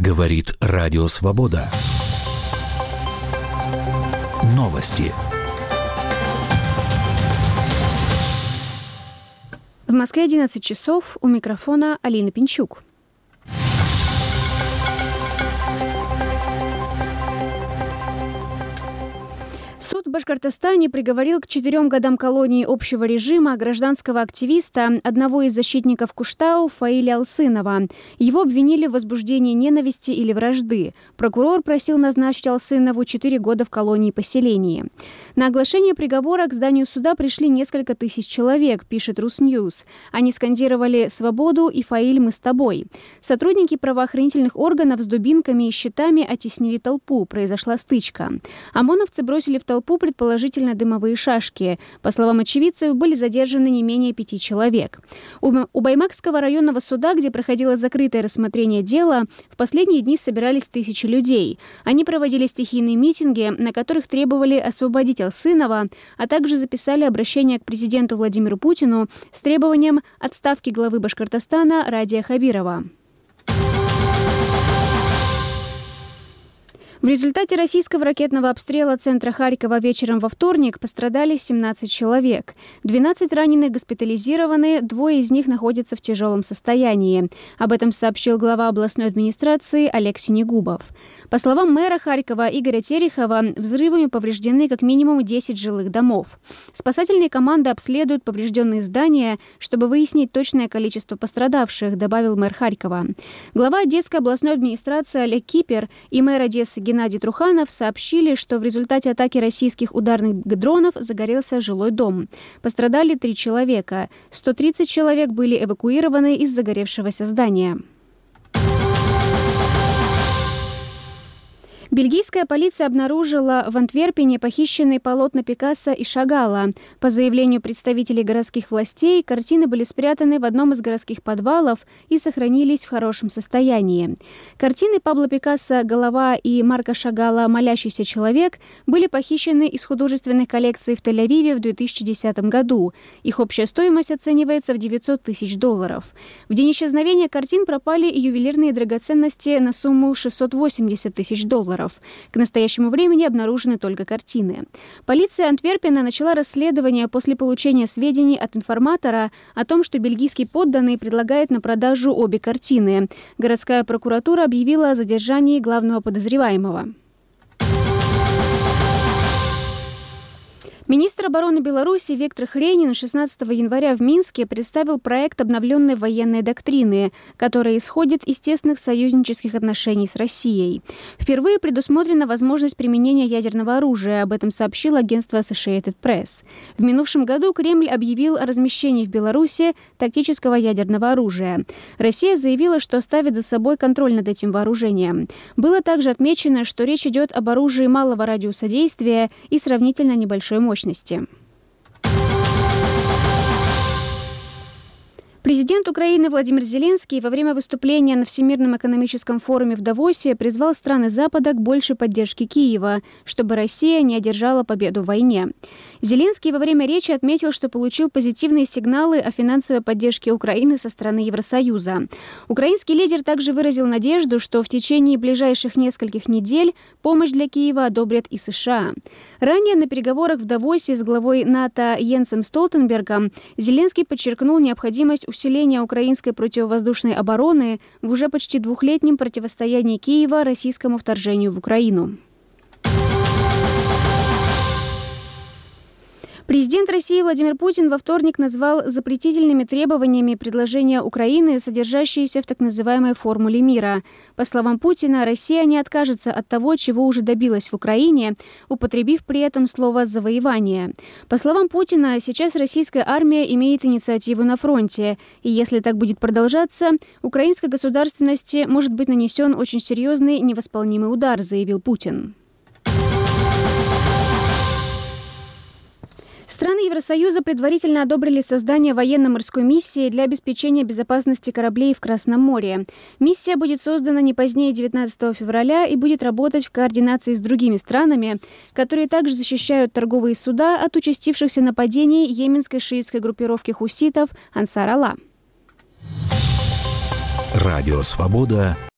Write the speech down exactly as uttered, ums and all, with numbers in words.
Говорит Радио Свобода. Новости. В Москве одиннадцать часов. У микрофона Алина Пинчук. Суд в Башкортостане приговорил к четырем годам колонии общего режима гражданского активиста, одного из защитников Куштау, Фаиля Алсынова. Его обвинили в возбуждении ненависти или вражды. Прокурор просил назначить Алсынову четыре года в колонии поселении. На оглашение приговора к зданию суда пришли несколько тысяч человек, пишет Русньюз. Они скандировали «Свободу» и «Фаиль, мы с тобой». Сотрудники правоохранительных органов с дубинками и щитами оттеснили толпу. Произошла стычка. ОМОНовцы бросили в толпу предположительно дымовые шашки. По словам очевидцев, были задержаны не менее пяти человек. У, у Баймакского районного суда, где проходило закрытое рассмотрение дела, в последние дни собирались тысячи людей. Они проводили стихийные митинги, на которых требовали освободить Алсынова, а также записали обращение к президенту Владимиру Путину с требованием отставки главы Башкортостана Радия Хабирова. В результате российского ракетного обстрела центра Харькова вечером во вторник пострадали семнадцать человек. двенадцать раненых госпитализированы, двое из них находятся в тяжелом состоянии. Об этом сообщил глава областной администрации Олег Синегубов. По словам мэра Харькова Игоря Терехова, взрывами повреждены как минимум десять жилых домов. Спасательные команды обследуют поврежденные здания, чтобы выяснить точное количество пострадавших, добавил мэр Харькова. Глава Одесской областной администрации Олег Кипер и мэр Одессы Геннадий Труханов сообщили, что в результате атаки российских ударных дронов загорелся жилой дом. Пострадали три человека. сто тридцать человек были эвакуированы из загоревшегося здания. Бельгийская полиция обнаружила в Антверпене похищенные полотна Пикассо и Шагала. По заявлению представителей городских властей, картины были спрятаны в одном из городских подвалов и сохранились в хорошем состоянии. Картины Пабло Пикассо «Голова» и Марка Шагала «Молящийся человек» были похищены из художественной коллекции в Тель-Авиве в две тысячи десятом году. Их общая стоимость оценивается в девятьсот тысяч долларов. В день исчезновения картин пропали и ювелирные драгоценности на сумму шестьсот восемьдесят тысяч долларов. К настоящему времени обнаружены только картины. Полиция Антверпена начала расследование после получения сведений от информатора о том, что бельгийский подданный предлагает на продажу обе картины. Городская прокуратура объявила о задержании главного подозреваемого. Министр обороны Беларуси Виктор Хренин шестнадцатого января в Минске представил проект обновленной военной доктрины, которая исходит из тесных союзнических отношений с Россией. Впервые предусмотрена возможность применения ядерного оружия, об этом сообщило агентство Associated Press. В минувшем году Кремль объявил о размещении в Беларуси тактического ядерного оружия. Россия заявила, что оставит за собой контроль над этим вооружением. Было также отмечено, что речь идет об оружии малого радиуса действия и сравнительно небольшой мощности. Президент Украины Владимир Зеленский во время выступления на Всемирном экономическом форуме в Давосе призвал страны Запада к большей поддержке Киева, чтобы Россия не одержала победу в войне. Зеленский во время речи отметил, что получил позитивные сигналы о финансовой поддержке Украины со стороны Евросоюза. Украинский лидер также выразил надежду, что в течение ближайших нескольких недель помощь для Киева одобрят и США. Ранее на переговорах в Давосе с главой НАТО Йенсом Столтенбергом Зеленский подчеркнул необходимость усиления украинской противовоздушной обороны в уже почти двухлетнем противостоянии Киева российскому вторжению в Украину. Президент России Владимир Путин во вторник назвал запретительными требованиями предложения Украины, содержащиеся в так называемой формуле мира. По словам Путина, Россия не откажется от того, чего уже добилась в Украине, употребив при этом слово «завоевание». По словам Путина, сейчас российская армия имеет инициативу на фронте, и если так будет продолжаться, украинской государственности может быть нанесен очень серьезный невосполнимый удар, заявил Путин. Страны Евросоюза предварительно одобрили создание военно-морской миссии для обеспечения безопасности кораблей в Красном море. Миссия будет создана не позднее девятнадцатого февраля и будет работать в координации с другими странами, которые также защищают торговые суда от участившихся нападений йеменской шиитской группировки хуситов Ансар Алла. Радио Свобода.